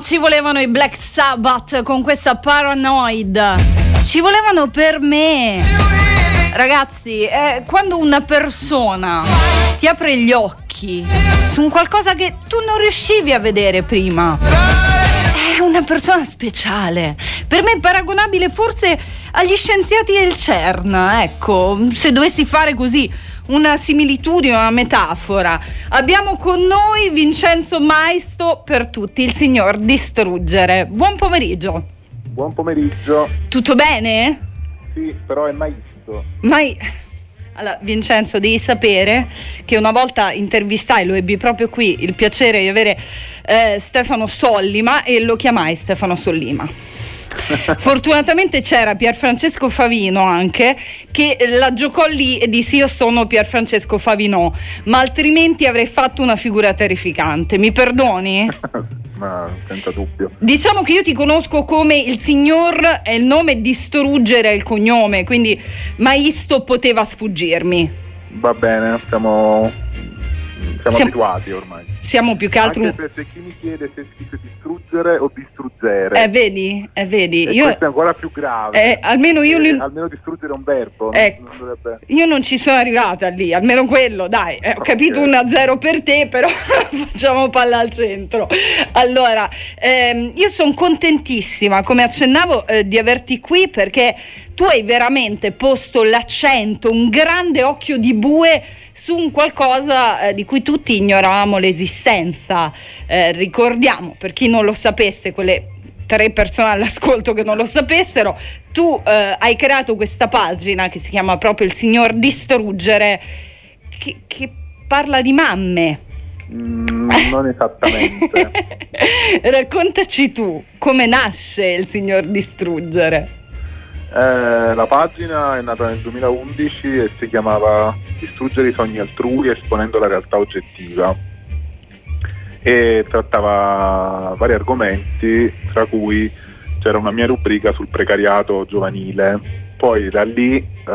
ci volevano i Black Sabbath con questa Paranoid. Ci volevano per me. Ragazzi, quando una persona ti apre gli occhi su un qualcosa che tu non riuscivi a vedere prima, è una persona speciale. Per me è paragonabile forse agli scienziati del CERN, ecco, se dovessi fare così una similitudine, una metafora. Abbiamo con noi Vincenzo Maisto, per tutti il signor Distruggere. Buon pomeriggio. Buon pomeriggio. Tutto bene? Sì, però è Maisto. Allora, Vincenzo, devi sapere che una volta intervistai, lo ebbi proprio qui, il piacere di avere Stefano Sollima, e lo chiamai Stefano Sollima. Fortunatamente c'era Pierfrancesco Favino anche, che la giocò lì e disse: io sono Pierfrancesco Favino, ma altrimenti avrei fatto una figura terrificante. Mi perdoni? Ma senza dubbio. Diciamo che io ti conosco come il signor è il nome, Distruggere è il cognome, quindi Maisto poteva sfuggirmi. Va bene, siamo abituati ormai. Siamo più che altro. Anche se chi mi chiede se si dice distruggere o distruggere. Vedi. Io, questo è ancora più grave. Almeno distruggere è un verbo. Ecco, io non ci sono arrivata lì, almeno quello, dai. Ho capito, 1-0 per te, però facciamo palla al centro. Allora, io sono contentissima, come accennavo, di averti qui, perché tu hai veramente posto l'accento, un grande occhio di bue su un qualcosa di cui tutti ignoravamo l'esistenza. Ricordiamo, per chi non lo sapesse, quelle 3 persone all'ascolto che non lo sapessero, tu hai creato questa pagina che si chiama proprio Il Signor Distruggere, che parla di mamme. Non esattamente. Raccontaci tu, come nasce Il Signor Distruggere? La pagina è nata nel 2011 e si chiamava Distruggere i sogni altrui esponendo la realtà oggettiva, e trattava vari argomenti, tra cui c'era una mia rubrica sul precariato giovanile. Poi da lì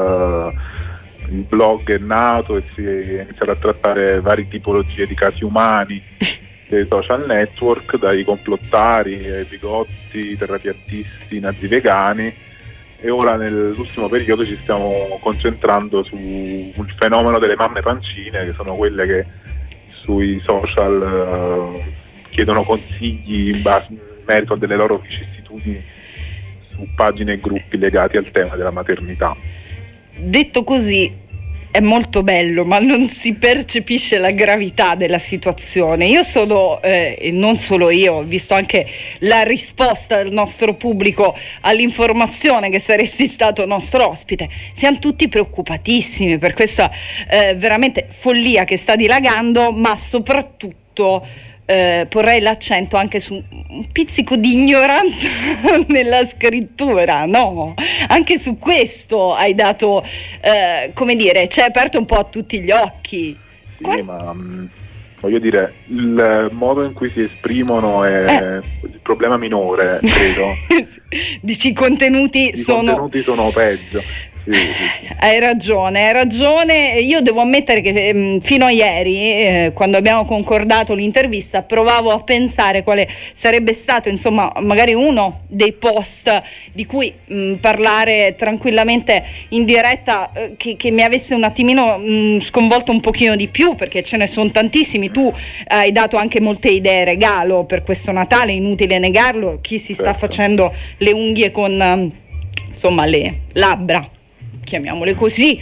il blog è nato e si è iniziato a trattare varie tipologie di casi umani dei social network, dai complottari ai bigotti, terrapiattisti, nazi vegani. E ora nell'ultimo periodo ci stiamo concentrando sul fenomeno delle mamme pancine, che sono quelle che sui social chiedono consigli in merito a delle loro vicissitudini su pagine e gruppi legati al tema della maternità. Detto così è molto bello, ma non si percepisce la gravità della situazione. Io sono, e non solo io, ho visto anche la risposta del nostro pubblico all'informazione che saresti stato nostro ospite. Siamo tutti preoccupatissimi per questa veramente follia che sta dilagando, ma soprattutto porrei l'accento anche su un pizzico di ignoranza nella scrittura, no? Anche su questo hai dato, come dire, ci hai aperto un po' a tutti gli occhi. Sì, ma voglio dire, il modo in cui si esprimono è il problema minore, credo. Dici i contenuti sono peggio. Sì. Hai ragione. Io devo ammettere che fino a ieri, quando abbiamo concordato l'intervista, provavo a pensare quale sarebbe stato, insomma, magari uno dei post di cui parlare tranquillamente in diretta, che mi avesse un attimino sconvolto un pochino di più, perché ce ne sono tantissimi. Tu hai dato anche molte idee regalo per questo Natale, inutile negarlo. Chi si sta facendo le unghie con insomma le labbra, chiamiamole così,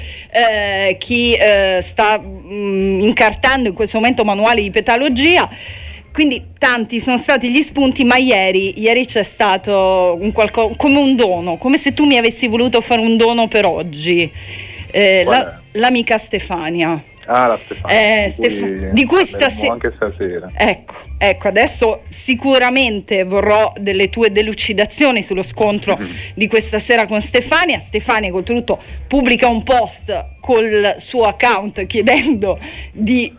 chi sta incartando in questo momento manuali di petalogia. Quindi tanti sono stati gli spunti, ma ieri c'è stato come un dono, come se tu mi avessi voluto fare un dono per l'amica Stefania. La Stefania, di cui stasera, anche stasera. Ecco, adesso sicuramente vorrò delle tue delucidazioni sullo scontro di questa sera con Stefania. Stefania, oltretutto, pubblica un post col suo account chiedendo di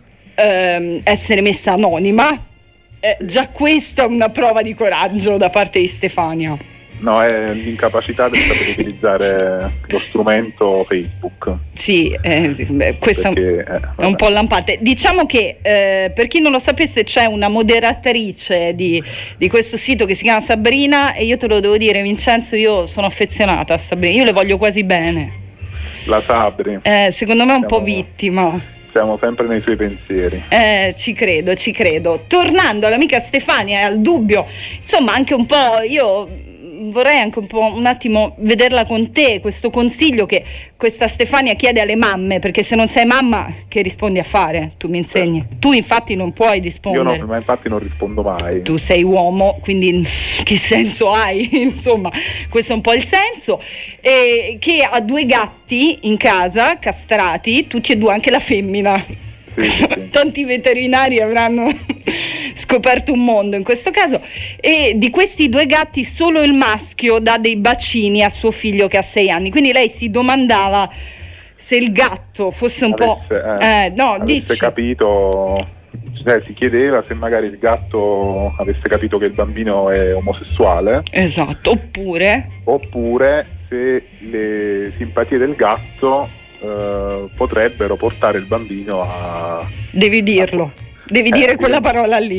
essere messa anonima. Già questa è una prova di coraggio da parte di Stefania. No, è l'incapacità di saper utilizzare lo strumento Facebook. Sì, questo è un po' lampante. Diciamo che per chi non lo sapesse c'è una moderatrice di questo sito che si chiama Sabrina, e io te lo devo dire, Vincenzo, io sono affezionata a Sabrina, io le voglio quasi bene. La Sabri. Secondo me è un po' vittima. Siamo sempre nei suoi pensieri. Ci credo. Tornando all'amica Stefania e al dubbio, insomma, anche un po', io vorrei anche un attimo vederla con te, questo consiglio che questa Stefania chiede alle mamme, perché se non sei mamma che rispondi a fare? Tu mi insegni. Tu infatti non puoi rispondere. Io no, ma infatti non rispondo mai. Tu sei uomo, quindi che senso hai? Insomma, questo è un po' il senso. Che ha 2 gatti in casa, castrati, tutti e 2, anche la femmina. Sì. Tanti veterinari avranno scoperto un mondo in questo caso, e di questi 2 gatti solo il maschio dà dei bacini a suo figlio che ha 6 anni, quindi lei si domandava se il gatto fosse un avesse capito, cioè si chiedeva se magari il gatto avesse capito che il bambino è omosessuale, esatto, oppure se le simpatie del gatto potrebbero portare il bambino a... Devi dirlo, devi dire quella parola lì,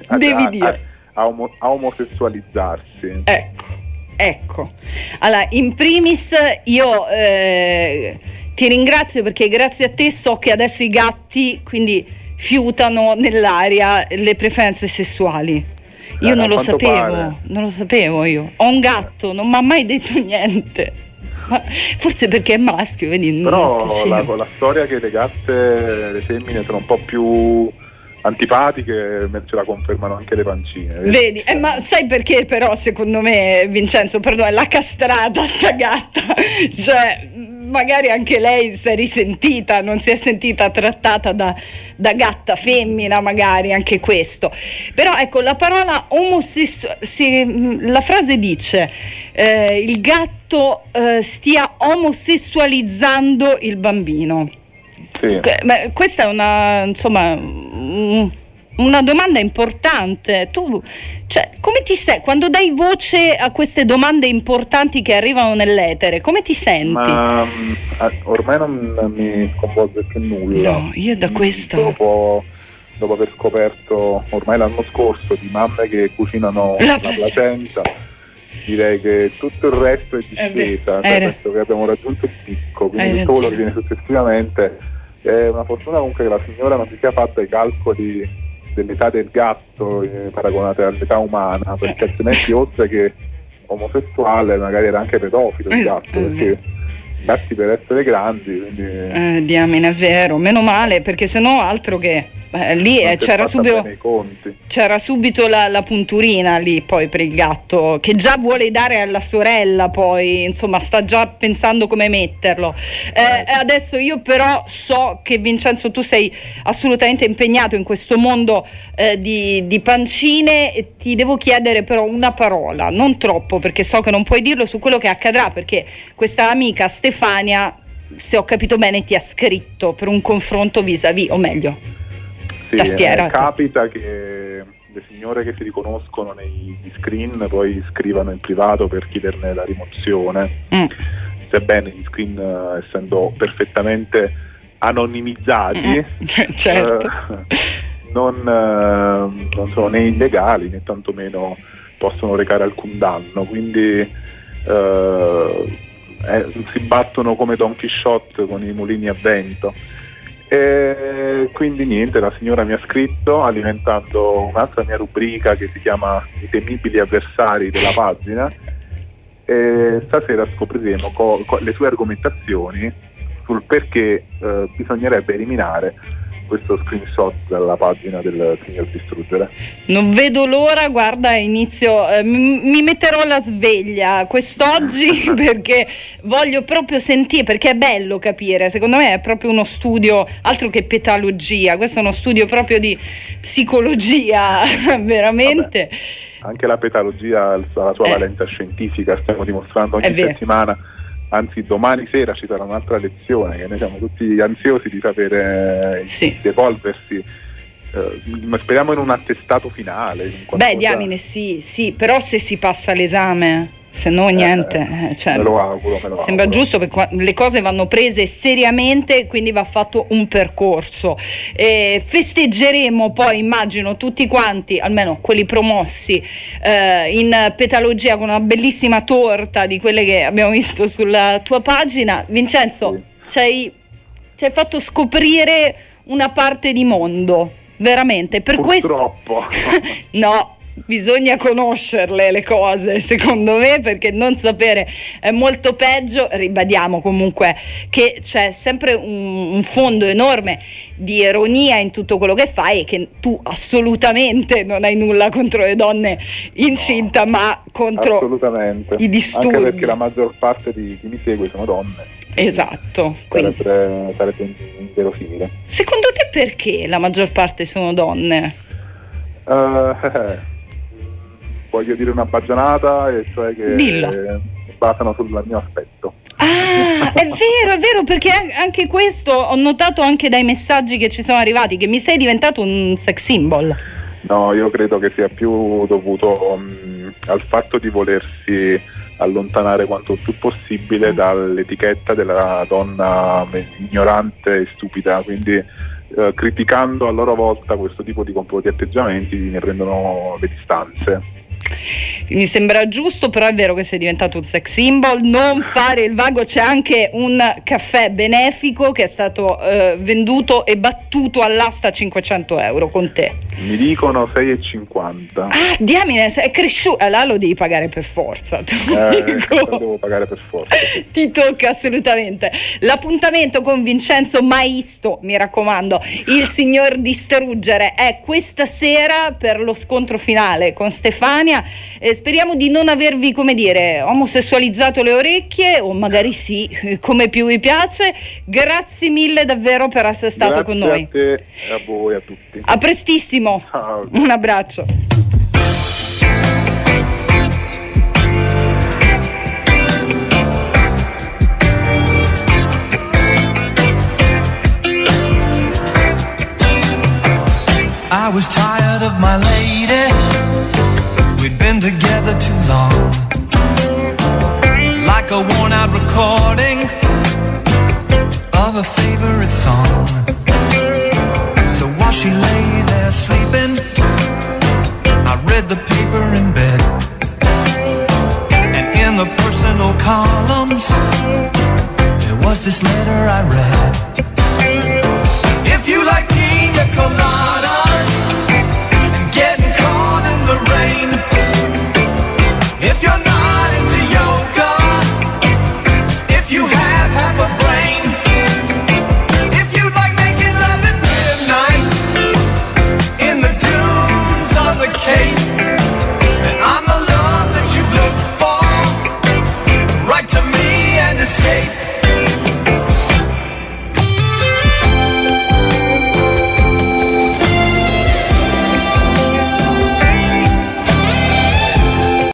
a omosessualizzarsi. Ecco. Allora, in primis io ti ringrazio, perché grazie a te so che adesso i gatti quindi fiutano nell'aria le preferenze sessuali. Io non lo sapevo io. Ho un gatto, non mi ha mai detto niente. Forse perché è maschio, vedi? Però la storia che le femmine sono un po' più antipatiche, ce la confermano anche le pancine. Vedi? Ma sai perché però secondo me, Vincenzo, perdono, è la castrata sta gatta, cioè magari anche lei si è risentita, non si è sentita trattata da gatta femmina, magari anche questo. Però ecco, la parola la frase dice il gatto stia omosessualizzando il bambino. Sì. Questa è una domanda importante. Tu, cioè, come ti sei quando dai voce a queste domande importanti che arrivano nell'etere? Come ti senti? Ma ormai non mi sconvolge più nulla. No, io da questo dopo aver scoperto ormai l'anno scorso di mamme che cucinano la placenta, direi che tutto il resto è distesa, penso che abbiamo raggiunto il picco, quindi tutto quello che viene successivamente è una fortuna comunque che la signora non si sia fatta i calcoli dell'età del gatto paragonate all'età umana, perché altrimenti oltre che omosessuale magari era anche pedofilo il gatto, perché i gatti per essere grandi, quindi diamine, è vero, meno male, perché sennò altro che lì c'era subito la punturina lì poi per il gatto, che già vuole dare alla sorella, poi insomma sta già pensando come metterlo. Adesso io però so che Vincenzo tu sei assolutamente impegnato in questo mondo di pancine, e ti devo chiedere però una parola, non troppo perché so che non puoi dirlo, su quello che accadrà, perché questa amica Stefania, se ho capito bene, ti ha scritto per un confronto vis-à-vis, o meglio tastiera. Capita che le signore che si riconoscono nei screen poi scrivano in privato per chiederne la rimozione, sebbene gli screen essendo perfettamente anonimizzati certo. non sono né illegali né tantomeno possono recare alcun danno, quindi si battono come Don Chisciotte con i mulini a vento. E quindi niente, la signora mi ha scritto alimentando un'altra mia rubrica che si chiama I temibili avversari della pagina, e stasera scopriremo le sue argomentazioni sul perché bisognerebbe eliminare questo screenshot dalla pagina del signor Distruggere. Non vedo l'ora, guarda, inizio, mi metterò la sveglia quest'oggi perché voglio proprio sentire, perché è bello capire, secondo me è proprio uno studio, altro che petalogia, questo è uno studio proprio di psicologia, veramente. Vabbè, anche la petalogia ha la sua valenza scientifica, stiamo dimostrando ogni settimana. Anzi, domani sera ci sarà un'altra lezione, che noi siamo tutti ansiosi di sapere di evolversi. Ma speriamo in un attestato finale. Beh, diamine, sì, però se si passa l'esame. se no niente, cioè, me lo auguro. Sembra giusto, perché le cose vanno prese seriamente, quindi va fatto un percorso. Festeggeremo poi, immagino, tutti quanti, almeno quelli promossi, in Petalogia, con una bellissima torta di quelle che abbiamo visto sulla tua pagina. Vincenzo, sì. ci hai fatto scoprire una parte di mondo, veramente. Per Purtroppo. No, bisogna conoscerle le cose, secondo me, perché non sapere è molto peggio. Ribadiamo comunque che c'è sempre un fondo enorme di ironia in tutto quello che fai, e che tu assolutamente non hai nulla contro le donne incinta, ma contro assolutamente i disturbi. Anche perché la maggior parte di chi mi segue sono donne. Esatto. Sarebbe inverosimile. Secondo te perché la maggior parte sono donne? Voglio dire una baggianata, e cioè che si basano sul mio aspetto. Ah, è vero, perché anche questo ho notato anche dai messaggi che ci sono arrivati, che mi sei diventato un sex symbol. No, io credo che sia più dovuto al fatto di volersi allontanare quanto più possibile dall'etichetta della donna ignorante e stupida, quindi criticando a loro volta questo tipo di atteggiamenti ne prendono le distanze. Mi sembra giusto, però è vero che sei diventato un sex symbol. Non fare il vago. C'è anche un caffè benefico che è stato venduto e battuto all'asta a 500 euro con te. Mi dicono 6,50. Ah, diamine, è cresciuto. Là lo devi pagare per forza. Lo devo pagare per forza. Ti tocca assolutamente. L'appuntamento con Vincenzo Maisto, mi raccomando, il signor Distruggere, è questa sera per lo scontro finale con Stefania. Speriamo di non avervi, come dire, omosessualizzato le orecchie, o magari sì, come più vi piace. Grazie mille davvero per essere stato con noi. Grazie a te, a voi, a tutti. A prestissimo. Ciao. Un abbraccio. I was tired of my lady. We'd been together too long, like a worn-out recording of a favorite song. So while she lay there sleeping, I read the paper in bed, and in the personal columns there was this letter I read. If you like pina colada,